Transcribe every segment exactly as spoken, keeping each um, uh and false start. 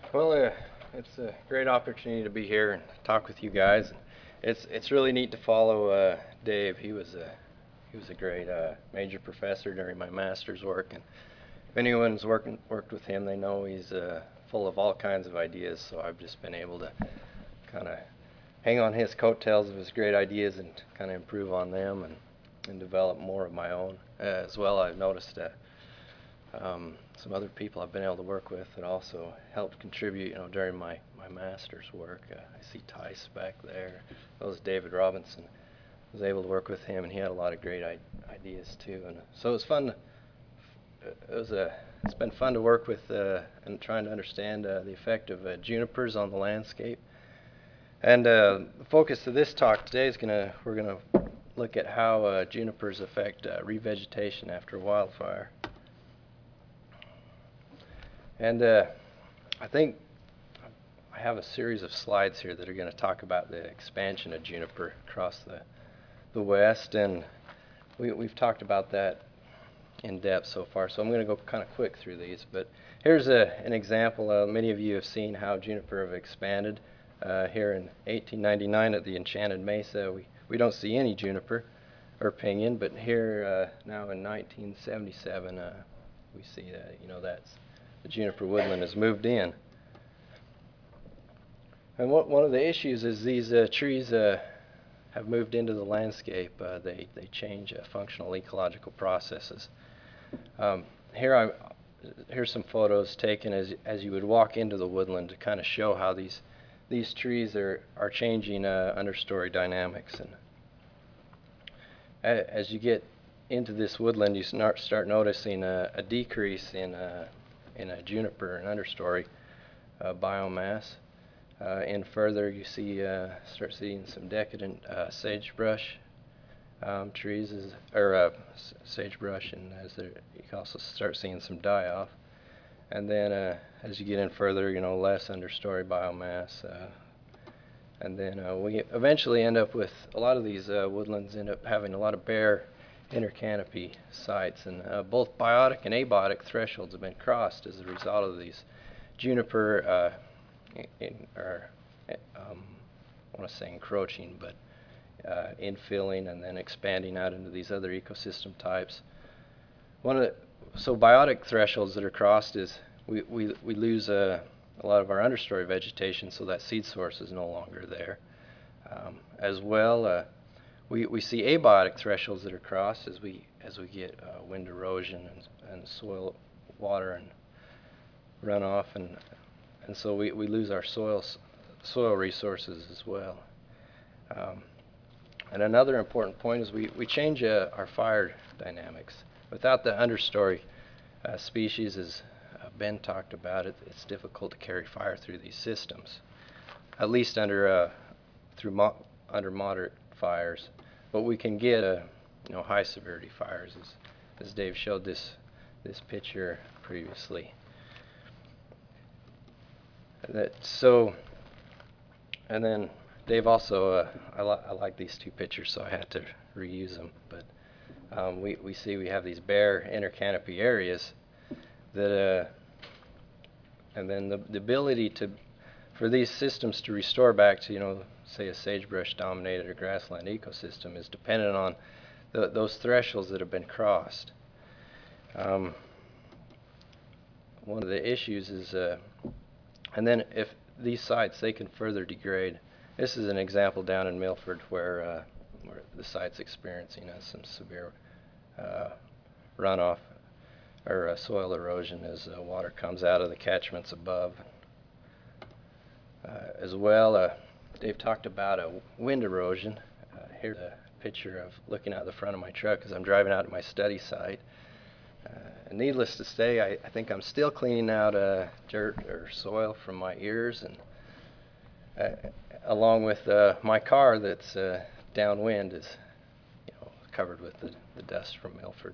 Well, uh, it's a great opportunity to be here and talk with you guys. It's it's really neat to follow uh, Dave. He was a he was a great uh, major professor during my master's work, and if anyone's working worked with him, they know he's uh, full of all kinds of ideas. So I've just been able to kind of hang on his coattails of his great ideas and kind of improve on them and and develop more of my own uh, as well. I've noticed that um, some other people I've been able to work with that also helped contribute, you know, during my, my master's work. Uh, I see Tice back there. That was David Robinson. I was able to work with him, and he had a lot of great I- ideas too. And uh, so it was fun. To, it was a. It's been fun to work with uh, and trying to understand uh, the effect of uh, junipers on the landscape. And uh, the focus of this talk today is gonna we're gonna look at how uh, junipers affect uh, revegetation after wildfire. And uh, I think I have a series of slides here that are going to talk about the expansion of juniper across the, the West, and we, we've talked about that in depth so far, so I'm going to go kind of quick through these. But here's a, an example. Uh, many of you have seen how juniper have expanded. Uh, here in eighteen ninety-nine at the Enchanted Mesa, we, we don't see any juniper or pinyon, but here uh, now in nineteen seventy-seven, uh, we see that, you know, that's the juniper woodland has moved in. And what, one of the issues is these uh, trees uh, have moved into the landscape. Uh, they, they change uh, functional ecological processes. Um, here I, here's some photos taken as, as you would walk into the woodland to kind of show how these, these trees are, are changing uh, understory dynamics. And as you get into this woodland, you start, start noticing a, a decrease in, uh, in a juniper and understory uh, biomass. Uh, and further, you see uh, start seeing some decadent uh, sagebrush um, trees, as, or uh, sagebrush, and as there, you can also start seeing some die-off. And then, uh, as you get in further, you know, less understory biomass. Uh, and then uh, we eventually end up with a lot of these uh, woodlands end up having a lot of bare intercanopy sites, and uh, both biotic and abiotic thresholds have been crossed as a result of these juniper. Uh, In, or um, I want to say encroaching, but uh, infilling and then expanding out into these other ecosystem types. One of the, so biotic thresholds that are crossed is we, we, we lose a, a lot of our understory vegetation, so that seed source is no longer there. Um, as well, uh, we, we see abiotic thresholds that are crossed as we as we get uh, wind erosion and, and soil, water, and runoff, and and so we, we lose our soil soil resources as well. Um, and another important point is we, we change uh, our fire dynamics. Without the understory uh, species, as uh, Ben talked about, it, it's difficult to carry fire through these systems, at least under uh, through mo under moderate fires. But we can get uh, you know, high severity fires, as, as Dave showed this this picture previously. That so, and then Dave also, uh, I, li I like these two pictures, so I had to reuse them. But um, we we see we have these bare intercanopy areas that, uh, and then the the ability to, for these systems to restore back to, you know, say a sagebrush dominated or grassland ecosystem is dependent on the, those thresholds that have been crossed. Um, one of the issues is. Uh, And then if these sites, they can further degrade. This is an example down in Milford where, uh, where the site's experiencing uh, some severe uh, runoff or uh, soil erosion as uh, water comes out of the catchments above. Uh, as well, uh, Dave talked about a wind erosion. Uh, here's a picture of looking out the front of my truck as I'm driving out to my study site. Uh, and needless to say, I, I think I'm still cleaning out uh, dirt or soil from my ears, and uh, along with uh, my car that's uh, downwind is, you know, covered with the, the dust from Milford.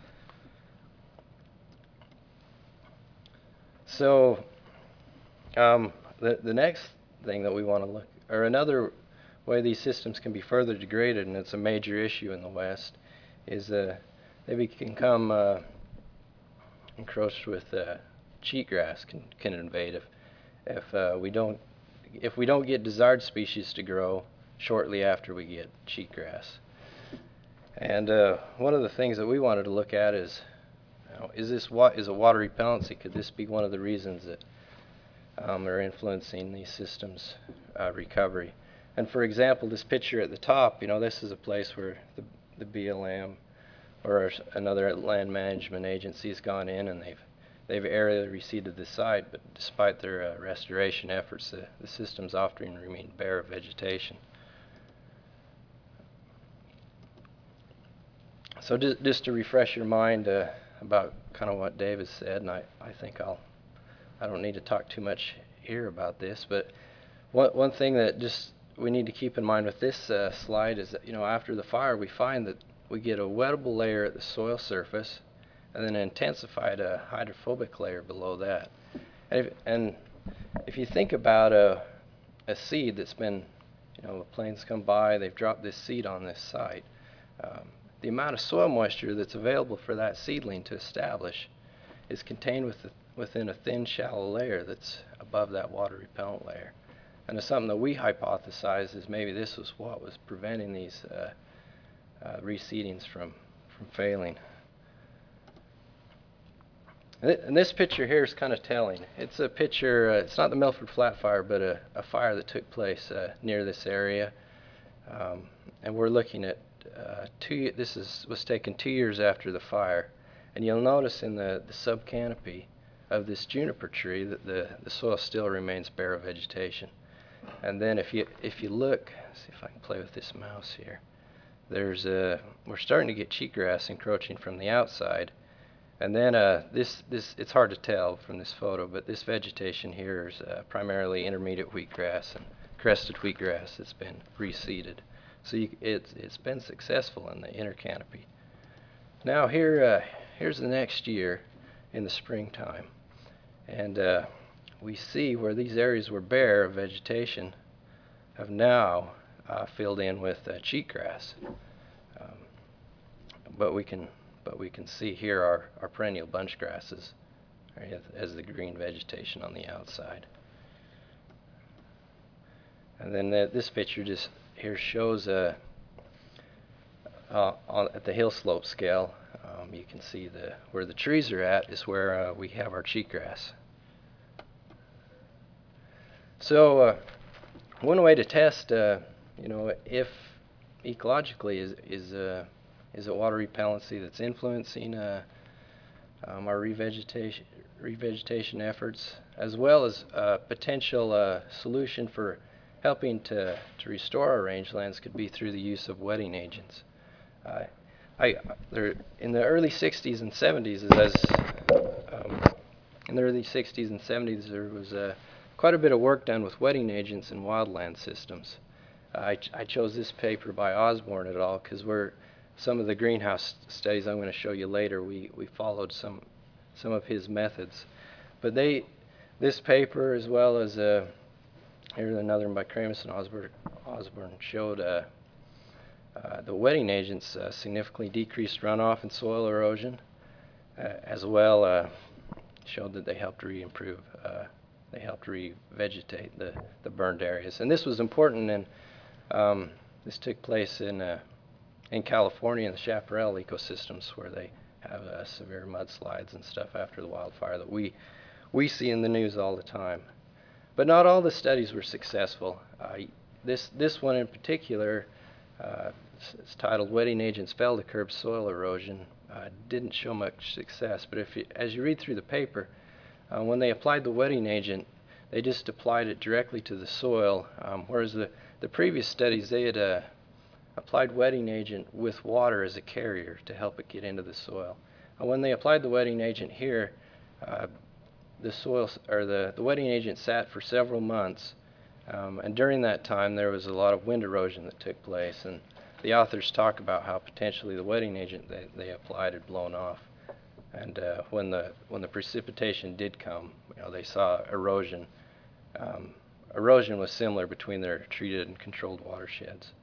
So um, the, the next thing that we want to look, or another way these systems can be further degraded, and it's a major issue in the West, is uh, they become uh, encroached with uh, cheatgrass can, can invade. If, if uh, we don't if we don't get desired species to grow shortly after we get cheatgrass. And uh, one of the things that we wanted to look at is, you know, is this what is a water repellency? Could this be one of the reasons that um, are influencing these systems' uh, recovery? And for example, this picture at the top, you know, this is a place where the, the B L M or another land management agency has gone in and they've they've aerially reseeded the site, but despite their uh, restoration efforts, the, the systems often remain bare of vegetation. So just, just to refresh your mind uh, about kind of what David said, and I, I think I'll, I don't need to talk too much here about this, but one, one thing that just we need to keep in mind with this uh, slide is that, you know, after the fire we find that we get a wettable layer at the soil surface and then an intensified uh, hydrophobic layer below that. And if, and if you think about a, a seed that's been, you know, the planes come by, they've dropped this seed on this site, um, the amount of soil moisture that's available for that seedling to establish is contained with the, within a thin, shallow layer that's above that water repellent layer. And it's something that we hypothesized is maybe this was what was preventing these uh, uh, reseedings from, from failing. And this picture here is kind of telling. It's a picture, uh, it's not the Milford Flat Fire, but a, a fire that took place uh, near this area. Um, and we're looking at uh, two, this is, was taken two years after the fire. And you'll notice in the, the subcanopy of this juniper tree that the, the soil still remains bare of vegetation. And then if you, if you look, see if I can play with this mouse here, there's a, we're starting to get cheatgrass encroaching from the outside. And then uh, this, this, it's hard to tell from this photo, but this vegetation here is uh, primarily intermediate wheatgrass and crested wheatgrass that's been reseeded. So you, it's, it's been successful in the inner canopy. Now here, uh, here's the next year in the springtime. And uh, we see where these areas were bare of vegetation have now uh, filled in with uh, cheatgrass. Um, but we can But we can see here our, our perennial bunch grasses right, as the green vegetation on the outside. And then the, this picture just here shows uh, uh, on, at the hill slope scale, um, you can see the where the trees are at is where uh, we have our cheatgrass. So uh, one way to test, uh, you know, if ecologically is is uh, Is it water repellency that's influencing uh, um, our revegetation, revegetation efforts, as well as a potential uh, solution for helping to, to restore our rangelands could be through the use of wetting agents. Uh, I, there, in the early sixties and seventies, as um, in the early sixties and seventies, there was uh, quite a bit of work done with wetting agents in wildland systems. Uh, I, ch I chose this paper by Osborne et al. Because we're some of the greenhouse studies I'm going to show you later, we, we followed some some of his methods. But they, this paper as well as uh, here's another one by Kramus and Osborne, Osborne showed uh, uh, the wetting agents uh, significantly decreased runoff and soil erosion, uh, as well uh, showed that they helped re-improve, uh, they helped re-vegetate the, the burned areas. And this was important, and um, this took place in uh, in California in the chaparral ecosystems where they have uh, severe mudslides and stuff after the wildfire that we we see in the news all the time. But not all the studies were successful. Uh, this this one in particular, uh, it's, it's titled "Wetting Agents Fail to Curb Soil Erosion," uh, didn't show much success. But if you, as you read through the paper, uh, when they applied the wetting agent, they just applied it directly to the soil, um, whereas the the previous studies they had uh, applied wetting agent with water as a carrier to help it get into the soil. And when they applied the wetting agent here, uh, the soil or the, the wetting agent sat for several months, um, and during that time there was a lot of wind erosion that took place, and the authors talk about how potentially the wetting agent they, they applied had blown off. And uh, when the when the precipitation did come, you know, they saw erosion. Um, erosion was similar between their treated and controlled watersheds.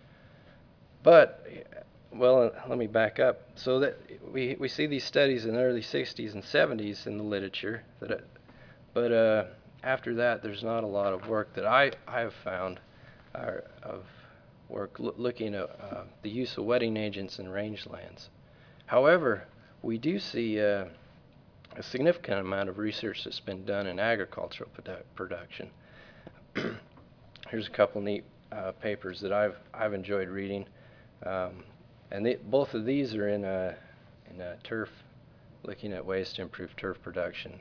But, well, let me back up. So that we, we see these studies in the early sixties and seventies in the literature. That, it, but uh, after that, there's not a lot of work that I, I have found uh, of work lo looking at uh, the use of wetting agents in rangelands. However, we do see uh, a significant amount of research that's been done in agricultural produ production. Here's a couple neat uh, papers that I've I've enjoyed reading, um, and they, both of these are in a in a turf, looking at ways to improve turf production.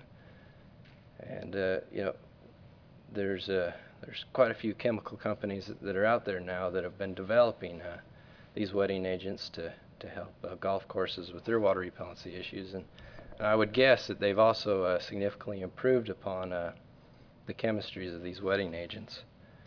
And uh, you know, there's uh, there's quite a few chemical companies that are out there now that have been developing uh, these wetting agents to to help uh, golf courses with their water repellency issues, and, and I would guess that they've also uh, significantly improved upon uh, the chemistries of these wetting agents.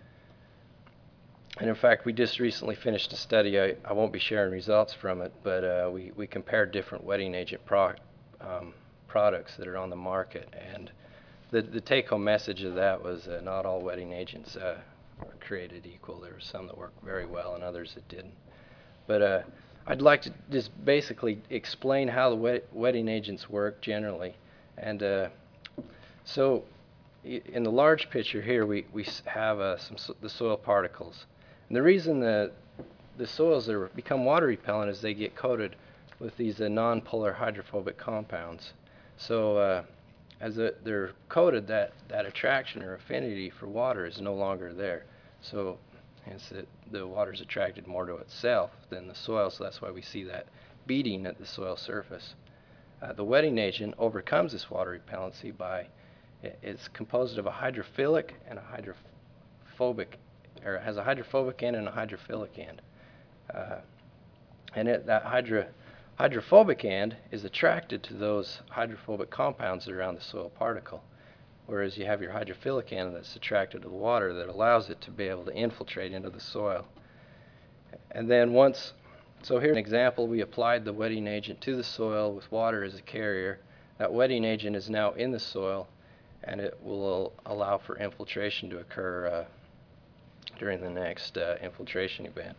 And in fact, we just recently finished a study. I, I won't be sharing results from it, but uh, we, we compared different wetting agent pro um, products that are on the market. And the, the take-home message of that was uh, not all wetting agents uh, are created equal. There were some that worked very well and others that didn't. But uh, I'd like to just basically explain how the wet, wetting agents work generally. And uh, so in the large picture here, we, we have uh, some so the soil particles. And the reason that the soils are become water repellent is they get coated with these uh, non-polar hydrophobic compounds. So uh, as a, they're coated, that, that attraction or affinity for water is no longer there. So hence it, the water is attracted more to itself than the soil, so that's why we see that beating at the soil surface. Uh, the wetting agent overcomes this water repellency by, it, it's composed of a hydrophilic and a hydrophobic, or it has a hydrophobic end and a hydrophilic end. Uh, and it, that hydro, hydrophobic end is attracted to those hydrophobic compounds that are around the soil particle, whereas you have your hydrophilic end that's attracted to the water that allows it to be able to infiltrate into the soil. And then once, so here's an example. We applied the wetting agent to the soil with water as a carrier. That wetting agent is now in the soil, and it will allow for infiltration to occur uh, during the next uh, infiltration event.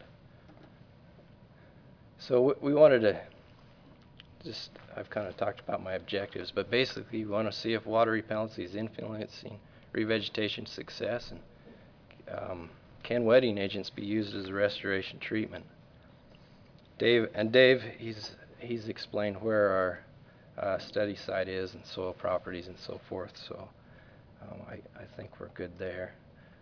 So we wanted to just, I've kind of talked about my objectives, but basically we want to see if water repellency is influencing revegetation success, and um, can wetting agents be used as a restoration treatment. Dave, and Dave, he's, he's explained where our uh, study site is and soil properties and so forth, so um, I, I think we're good there.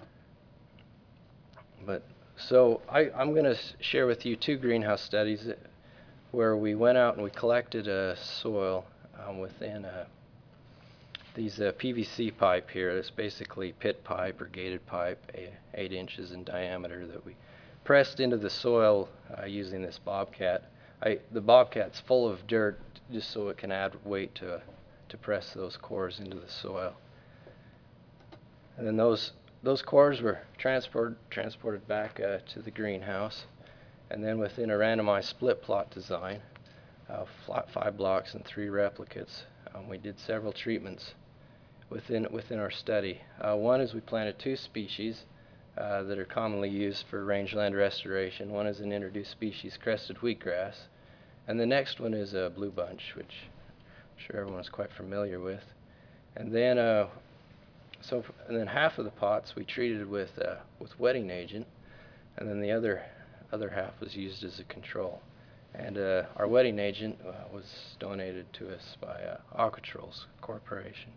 But so I, I'm going to share with you two greenhouse studies that, where we went out and we collected a soil um, within a, these uh, P V C pipe here. It's basically pit pipe or gated pipe, eight, eight inches in diameter, that we pressed into the soil uh, using this bobcat. I, the bobcat's full of dirt just so it can add weight to, to press those cores into the soil. And then those Those cores were transport, transported back uh, to the greenhouse, and then within a randomized split plot design, uh, flat five blocks and three replicates, um, we did several treatments within within our study. Uh, one is we planted two species uh, that are commonly used for rangeland restoration. One is an introduced species, crested wheatgrass, and the next one is a blue bunch, which I'm sure everyone is quite familiar with. And then uh, So, and then half of the pots we treated with uh, with wetting agent, and then the other other half was used as a control. And uh, our wetting agent uh, was donated to us by uh, Aquatrolls Corporation.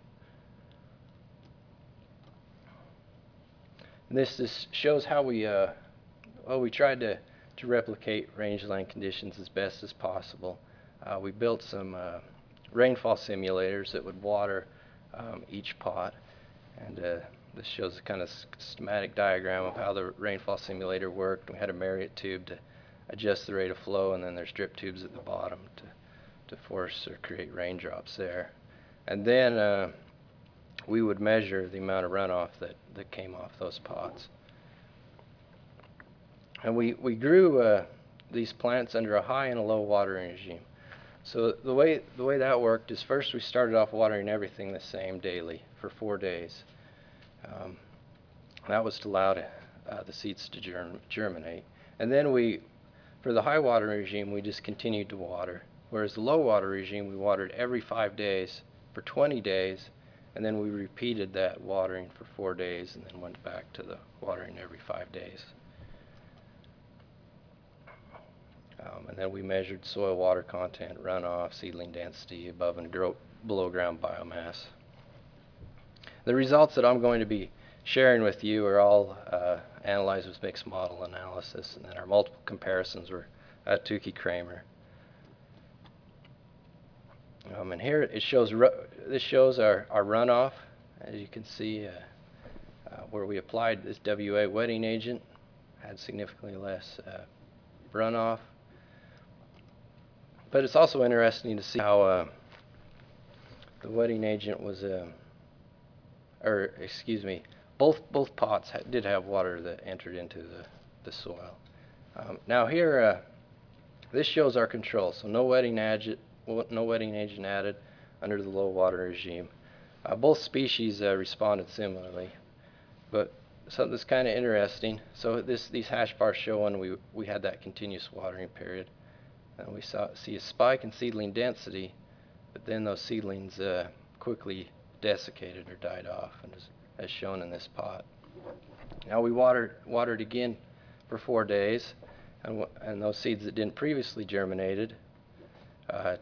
And this this shows how we uh, well we tried to to replicate rangeland conditions as best as possible. Uh, we built some uh, rainfall simulators that would water um, each pot. And uh, this shows a kind of schematic diagram of how the rainfall simulator worked. We had a Marriott tube to adjust the rate of flow, and then there's drip tubes at the bottom to, to force or create raindrops there. And then uh, we would measure the amount of runoff that, that came off those pots. And we, we grew uh, these plants under a high and a low watering regime. So the way, the way that worked is first we started off watering everything the same daily for four days. Um, that was to allow to, uh, the seeds to germ germinate. And then we, for the high water regime, we just continued to water. Whereas the low water regime, we watered every five days for twenty days, And then we repeated that watering for four days and then went back to the watering every five days. Um, and then we measured soil water content, runoff, seedling density, above and grow, below ground biomass. The results that I'm going to be sharing with you are all uh, analyzed with mixed model analysis, and then our multiple comparisons were at Tukey Kramer. Um, and here it shows, this shows our, our runoff. As you can see, uh, uh, where we applied this W A wetting agent, had significantly less uh, runoff. But it's also interesting to see how uh, the wetting agent was, uh, or excuse me, both both pots ha did have water that entered into the, the soil. Um, now here, uh, this shows our control. So no wetting agent, no wetting agent added under the low water regime. Uh, both species uh, responded similarly, but something that's kind of interesting. So this these hash bars show when we we had that continuous watering period, and we saw see a spike in seedling density, but then those seedlings uh, quickly desiccated or died off, and as, as shown in this pot. Now we watered watered again for four days, and and those seeds that didn't previously germinated. Uh,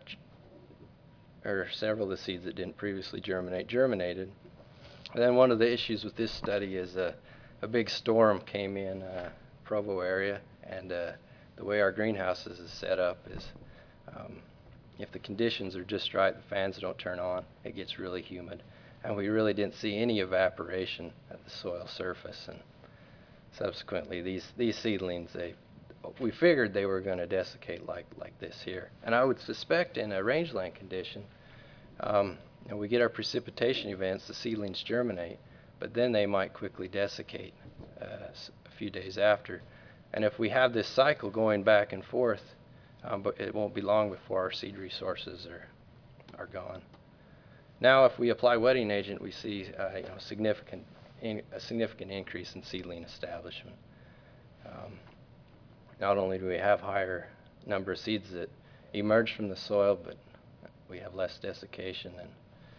or several of the seeds that didn't previously germinate germinated. And then one of the issues with this study is a, a big storm came in uh, Provo area, and uh, the way our greenhouses is set up is um, if the conditions are just right, the fans don't turn on, it gets really humid. And we really didn't see any evaporation at the soil surface, and subsequently these, these seedlings, they we figured they were going to desiccate like like this here. And I would suspect in a rangeland condition, um, and we get our precipitation events, the seedlings germinate, but then they might quickly desiccate uh, a few days after. And if we have this cycle going back and forth, um, but it won't be long before our seed resources are are gone. Now, if we apply wetting agent, we see uh, you know significant in, a significant increase in seedling establishment. Um, Not only do we have higher number of seeds that emerge from the soil, but we have less desiccation and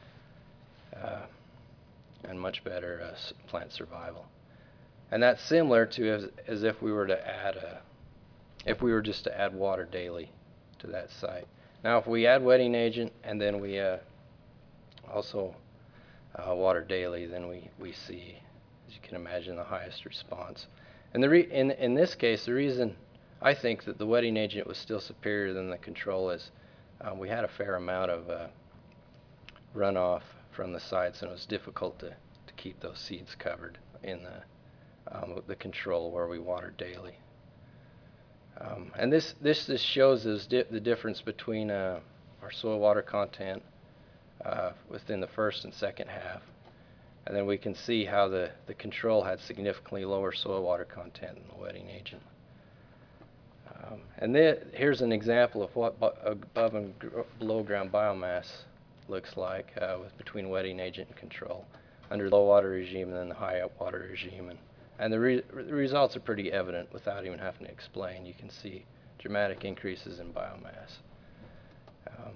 uh, and much better uh, plant survival. And that's similar to as, as if we were to add a, if we were just to add water daily to that site. Now, if we add wetting agent and then we uh, also uh, water daily, then we we see, as you can imagine, the highest response. And the re in in this case, the reason I think that the wetting agent was still superior than the control is um, we had a fair amount of uh, runoff from the sites, and it was difficult to, to keep those seeds covered in the, um, the control where we watered daily. Um, and this, this, this shows us di the difference between uh, our soil water content uh, within the first and second half. And then we can see how the, the control had significantly lower soil water content than the wetting agent. Um, and then here's an example of what above and below ground biomass looks like uh, with between wetting agent and control under the low water regime and then the high water regime. And, and the, re the results are pretty evident without even having to explain. You can see dramatic increases in biomass. Um,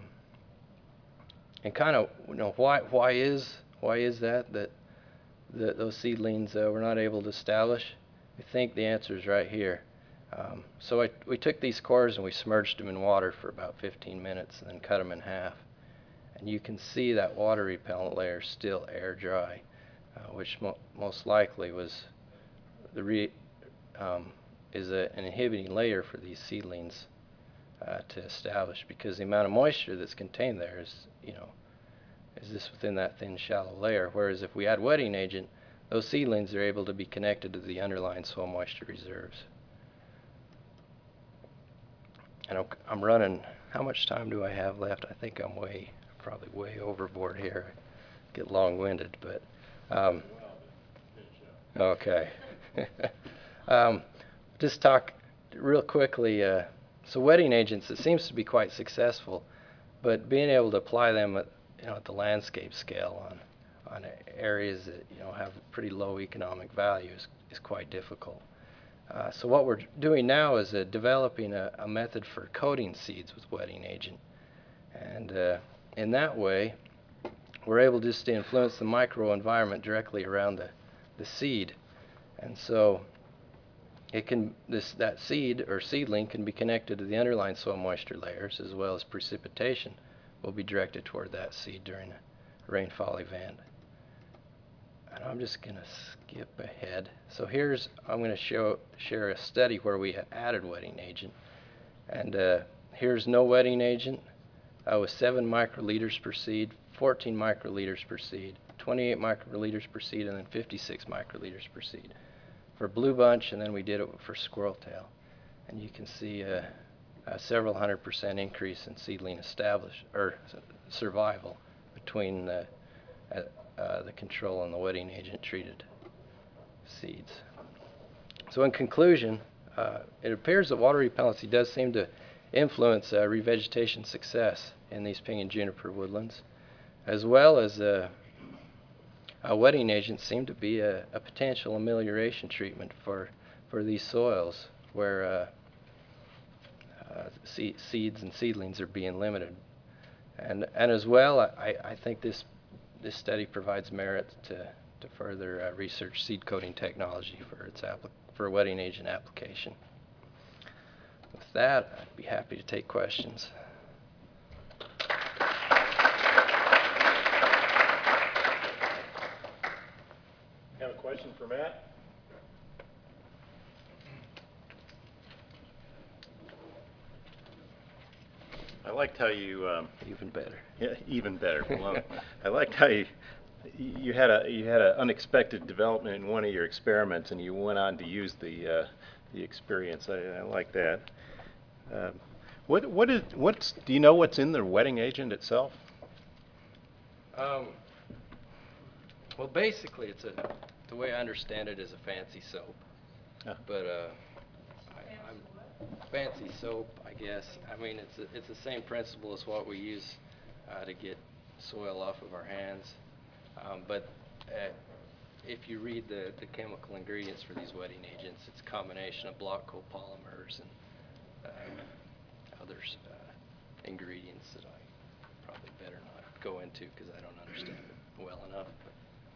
and kind of, you know, why, why, is, why is that, that the, those seedlings uh, were not able to establish? We think the answer is right here. Um, so I, we took these cores and we submerged them in water for about fifteen minutes and then cut them in half. And you can see that water repellent layer still air dry, uh, which mo most likely was the re um, is a, an inhibiting layer for these seedlings uh, to establish, because the amount of moisture that's contained there is, you know, is this within that thin shallow layer. Whereas if we add wetting agent, those seedlings are able to be connected to the underlying soil moisture reserves. And I'm running, how much time do I have left? I think I'm way, probably way overboard here. Get long-winded, but, um, okay. um, just talk real quickly. Uh, so wetting agents, it seems to be quite successful, but being able to apply them at, you know, at the landscape scale on, on areas that, you know, have pretty low economic value is, is quite difficult. Uh, so what we're doing now is uh, developing a, a method for coating seeds with wetting agent. And uh, in that way, we're able just to influence the microenvironment directly around the, the seed. And so it can, this, that seed or seedling can be connected to the underlying soil moisture layers, as well as precipitation will be directed toward that seed during a rainfall event. And I'm just going to skip ahead. So here's, I'm going to show share a study where we added wetting agent. And uh, here's no wetting agent uh, with seven microliters per seed, fourteen microliters per seed, twenty-eight microliters per seed, and then fifty-six microliters per seed for blue bunch, and then we did it for squirrel tail. And you can see uh, a several hundred percent increase in seedling establish or survival between the, uh, uh, the control and the wetting agent treated seeds. So in conclusion, uh, it appears that water repellency does seem to influence uh, revegetation success in these pinyon juniper woodlands, as well as uh, Uh, wetting agents seem to be a, a potential amelioration treatment for, for these soils where uh, uh, se seeds and seedlings are being limited. And, and as well, I, I think this, this study provides merit to, to further uh, research seed coating technology for, its for wetting agent application. With that, I'd be happy to take questions. Question for Matt? I liked how you um, even better. Yeah, even better. Well, I liked how you you had a you had an unexpected development in one of your experiments, and you went on to use the uh, the experience. I, I like that. Um, what what is what's do you know what's in the wetting agent itself? Um, well, basically, it's a the way I understand it is a fancy soap. Oh. But uh, I, I'm fancy soap, I guess. I mean, it's a, it's the same principle as what we use uh, to get soil off of our hands. Um, but uh, if you read the, the chemical ingredients for these wetting agents, it's a combination of block copolymers and uh, other uh, ingredients that I probably better not go into because I don't understand it well enough. But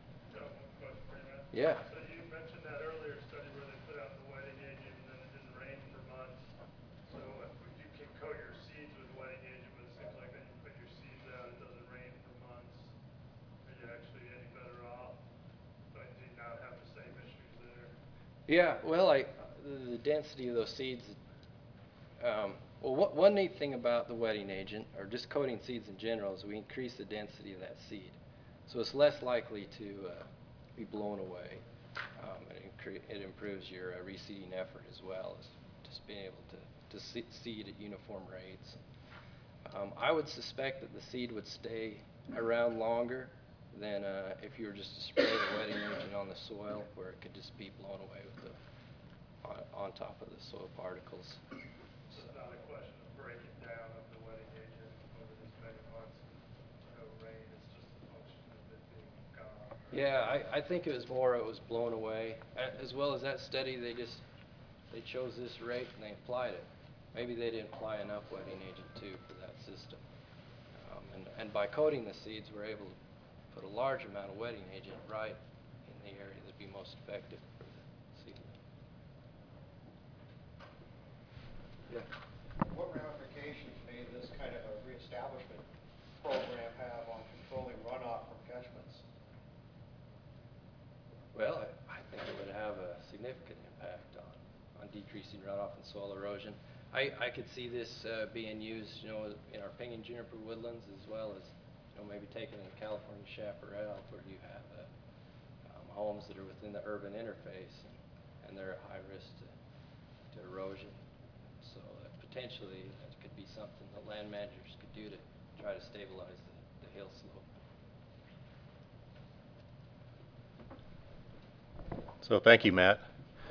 yeah. So you mentioned that earlier study where they put out the wetting agent and then it didn't rain for months. So if you can coat your seeds with wetting agent, but it seems like then you put your seeds out, it doesn't rain for months. Are you actually any better off? But do you not have the same issues there? Yeah, well, I, the density of those seeds, um, well, what, one neat thing about the wetting agent, or just coating seeds in general, is we increase the density of that seed. So it's less likely to uh, be blown away. Um, it, it improves your uh, reseeding effort as well as just being able to, to se seed at uniform rates. Um, I would suspect that the seed would stay around longer than uh, if you were just to spray the wetting agent on the soil, where it could just be blown away with the on, on top of the soil particles. So it's not a question of breaking down of the wetting agent over this many months and no rain. It's just a function of it being gone. Yeah, I, I think it was more it was blown away. As well as that study, they just they chose this rate and they applied it. Maybe they didn't apply enough wetting agent too for that system. Um, and, and by coating the seeds, we're able to put a large amount of wetting agent right in the area that'd be most effective for the seedling. Yeah. What ramifications may this kind of a reestablishment program have on controlling runoff from catchments? Well, I, I think it would have a significant impact on, on decreasing runoff and soil erosion. I, I could see this uh, being used, you know, in our pinyon juniper woodlands, as well as, you know, maybe taken in California chaparral, where you have uh, um, homes that are within the urban interface, and, and they're at high risk to, to erosion. So uh, potentially that could be something that land managers could do to try to stabilize the, the hill slope. So thank you, Matt.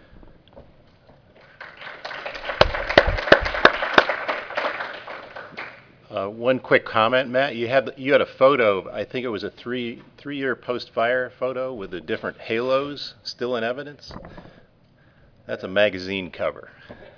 Uh, one quick comment, Matt. You had you had a photo. I think it was a three three year post fire photo with the different halos still in evidence. That's a magazine cover.